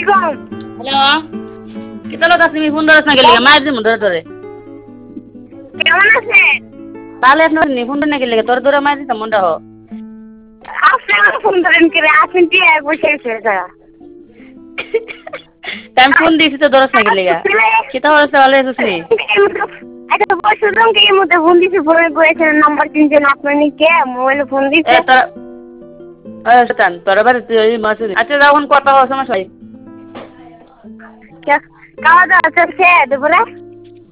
Hello কিতা লোক আছে ফোন ধরছ না গেলে মায়ের দিমু ধরে ধরে কেমন আছেন? তাহলে আপনার নি ফোন না গেলে তোর ধরে মায়ের দিতাম মনটা হো আপনি ফোন ধরেন করে আসেন কি বসে আছে টাইম ফোন দিয়েছি তো ধরছ না গেলে কিতা হচ্ছে ভালো আছিস নি আচ্ছা বসুন কি এর মধ্যে ফোন দিছি ফোনে করেছেন নাম্বার দিয়েছেন আপনার কে মোবাইলে ফোন দিছে এ তোরা টান তোর বাড়ি তুই মাছ আচ্ছা যখন কথা হওয়ার সময় খাওয়া দাওয়া চলছে দুপুরে